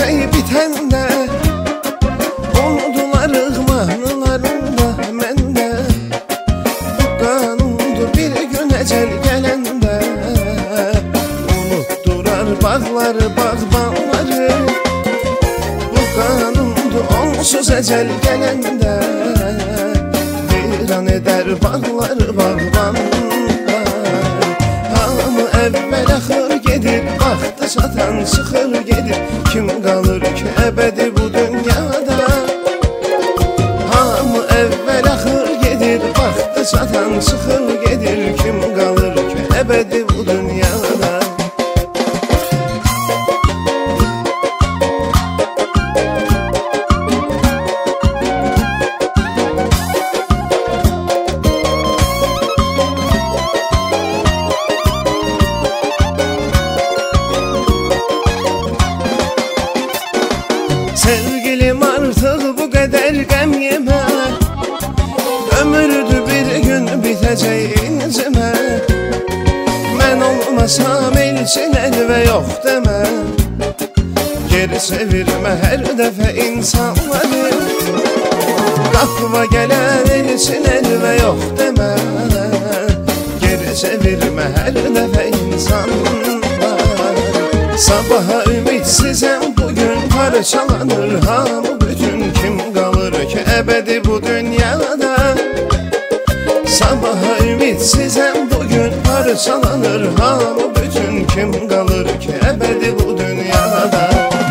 çiçeği bitende, unudular mahnılarında mende. Bu kanundu bir gün ecel gelende, unutturar bağları bağbanları. Bu kanundu onsuz ecel gelende, viran eder bağları bağbanlar. Hamı evvel axır gedir, vaxtı çatan çıxır gedir. Kim qalır ki əbədi bu dünyada? Hamı evvel axır gedir, vaxtı çatan çıxır gedir. Kim qalır ki əbədi bu dünyada? Sevgilim artıq bu qədər qəm yemə, ömürdü bir gün bitəcək incimə. Mən olmasam elçin əlvə yox demə, geri çevirmə hər dəfə insanları. Qapıma gələn elçin əlvə yox demə, geri çevirmə hər dəfə insanları. Sabaha ümidsizəm bugün parçalanır hamı bütün. Kim qalır ki əbədi bu dünyada? Sabaha ümidsizəm bugün parçalanır hamı bütün. Kim qalır ki əbədi bu dünyada?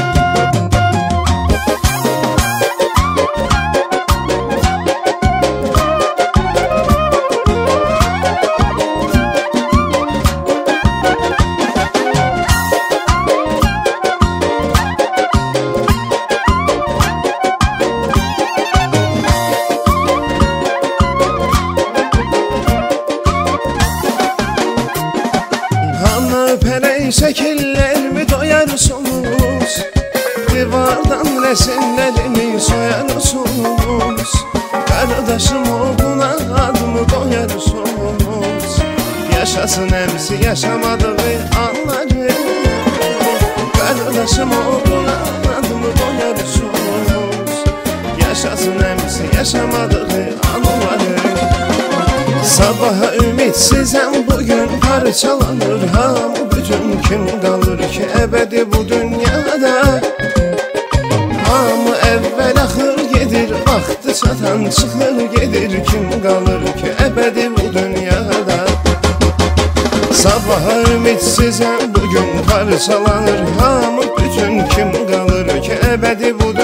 Öpərək şəkillərimi doyarsunuz, divardan resimlərimi soyarsunuz. Qardaşım oğluna adımı qoyarsunuz, yaşasın əmsi yaşamadığı anları. Qardaşım oğluna adımı qoyarsunuz, yaşasın əmsi yaşamadığı anları. Sabaha ümidsizəm bugün parçalanır hamı bütün. Kim qalır ki əbədi bu dünyada? Hamı əvvəl axır gedir, vaxtı çatan çıxır gedir. Kim qalır ki əbədi bu dünyada? Sabaha ümidsizəm bugün parçalanır hamı bütün. Kim qalır ki əbədi bu dünyada?